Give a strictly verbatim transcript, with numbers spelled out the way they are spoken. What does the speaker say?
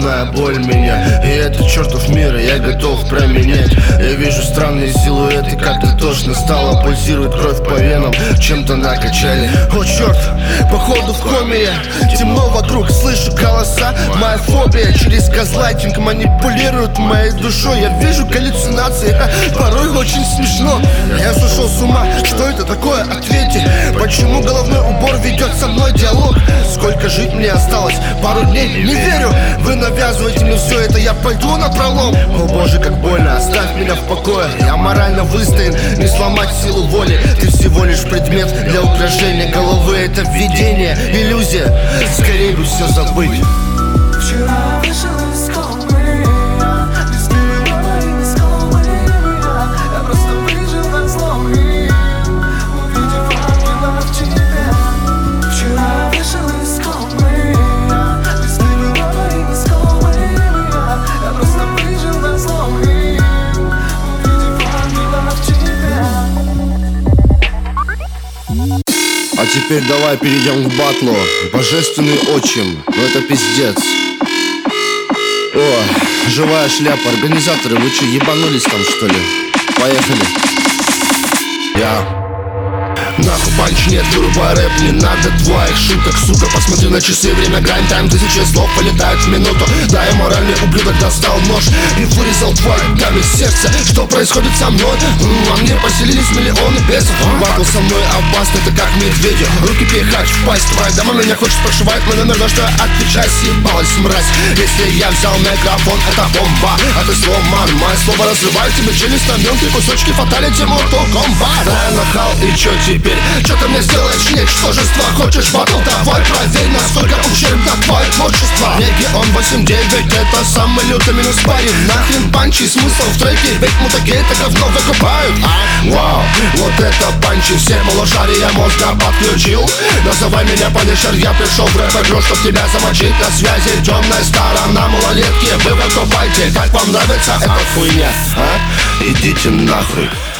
головная боль меня. И этот чертов мир я готов променять. Я вижу странные силуэты, как-то тошно стало. Пульсирует кровь по венам, чем-то накачали. О черт, походу в коме я. Темно вокруг, слышу голоса. Моя фобия через газлайтинг манипулирует моей душой. Я вижу галлюцинации, порой очень смешно. Я сошел с ума, что это такое? Ответьте, почему головной убор ведет со мной диалог? Сколько жить мне осталось? Пару дней? Не верю, вы навязываете мне все это, я пойду на пролом. О боже, как больно, оставь меня в покое. Я морально выстоян, не сломать силу воли. Ты всего лишь предмет для украшения головы. Это видение, иллюзия, скорее бы все забыть. Вчера вышел из комы, без мира и без комы. Я просто выжил на злом и увидев ангела в тебе. Вчера вышел из комы, без мира и без комы. Я просто выжил на злом и увидев ангела в тебе. А теперь давай перейдем к батлу. Божественный отчим, ну это пиздец. О, живая шляпа, организаторы, вы что, ебанулись там что ли? Поехали. Я Нахуй панч нет, вырубай рэп, не надо твоих шуток, сука. Посмотри на часы, время грань тайм, тысячи слов полетают в минуту. Да, я моральный ублюдок достал нож и вырезал твой камень сердца. Что происходит со мной? Во мне поселились миллионы бесов. Батл со мной опасно, это как медведи. Руки пихач в пасть, твоя дама меня хочет прошивать. Мой номер, на что я отвечаю, съебалась мразь. Если я взял микрофон, это бомба, а ты сломан. Мое слово разрывает тебе челюсть на мелкие кусочки. Фаталити, Mortal Kombat. Да, я нахал, и чё теперь? Чё ты мне сделаешь, ничтожество? Хочешь батл? Давай проверь, насколько ущербно твое творчество. Регион восемь девять, это самый лютый минус парень. Нахрен панчи, смысл в треке, ведь мудаки это говно выкупают. А, вау, вот это панчи, все малошария мозга подключил. Называй меня панишер, я пришел в рэп-игру, чтоб тебя замочить. На связи темная сторона малолетки, вы выкупайте. Как вам нравится эта хуйня, а? Идите нахуй.